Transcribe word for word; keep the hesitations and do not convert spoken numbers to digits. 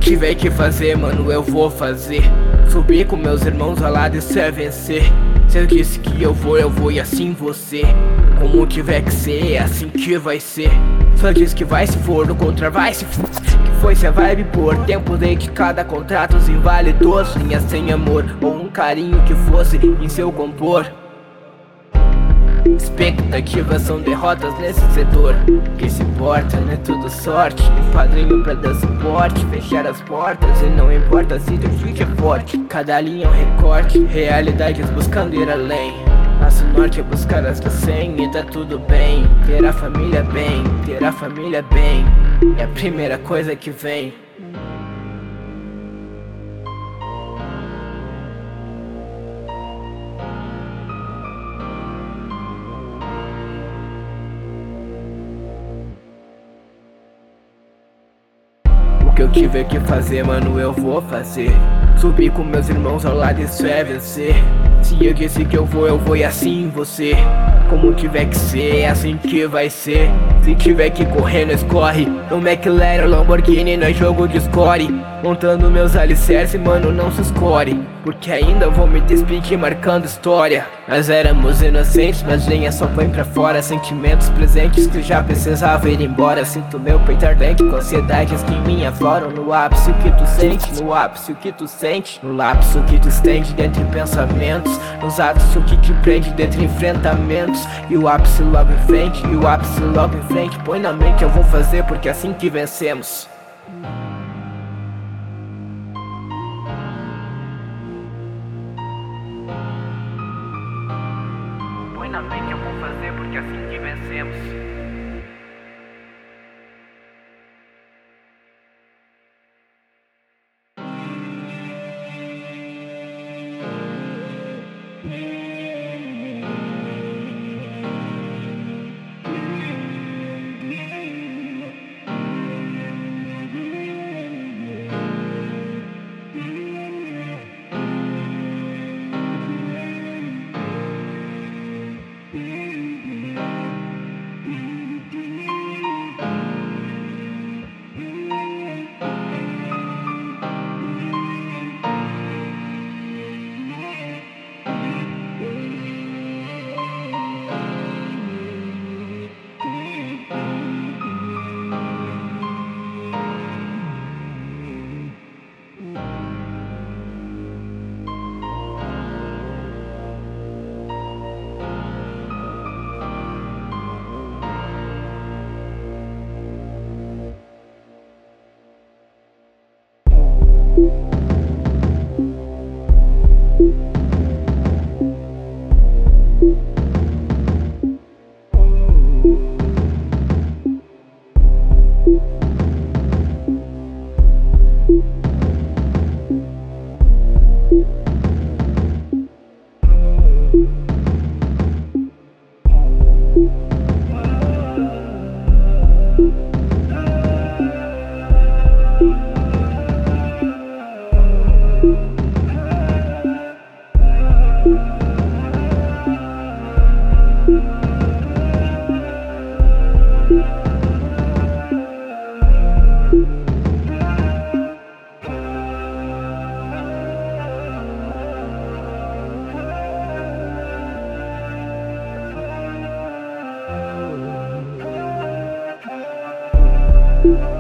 tiver que fazer, mano, eu vou fazer. Subir com meus irmãos ao lado, isso é vencer. Se eu disse que eu vou, eu vou e assim você. Como tiver que ser, é assim que vai ser. Só diz que vai se for, no contra vai se for. Que foi se a vibe por tempo dedicado a contratos inválidos. Linha sem amor, ou um carinho que fosse em seu compor. Expectativas são derrotas nesse setor. Que se importa, não é tudo sorte. Um padrinho pra dar suporte, fechar as portas. E não importa se teu chute é forte. Cada linha é um recorte, realidades buscando ir além. Passo norte é buscar as do cem e tá tudo bem. Ter a família bem, ter a família bem é a primeira coisa que vem. O que eu tiver que fazer, mano, eu vou fazer. Subir com meus irmãos ao lado, isso é vencer. Se eu disse que eu vou, eu vou e assim você. Como tiver que ser, é assim que vai ser. Se tiver que correr, nós corre. No McLaren, Lamborghini, nós jogo de score. Montando meus alicerces, mano, não se escore. Porque ainda vou me despedir marcando história. Nós éramos inocentes, mas lenha só põe pra fora. Sentimentos presentes que já precisava ir embora. Sinto meu peito ardente com ansiedades que em mim afloram. No ápice o que tu sente, no ápice o que tu sente. No lápis o que tu estende dentre pensamentos. Nos atos o que te prende dentre enfrentamentos. E o ápice logo em frente, e o ápice logo em frente. Põe na mente, eu vou fazer porque é assim que vencemos. Põe na mente, eu vou fazer porque é assim que vencemos. you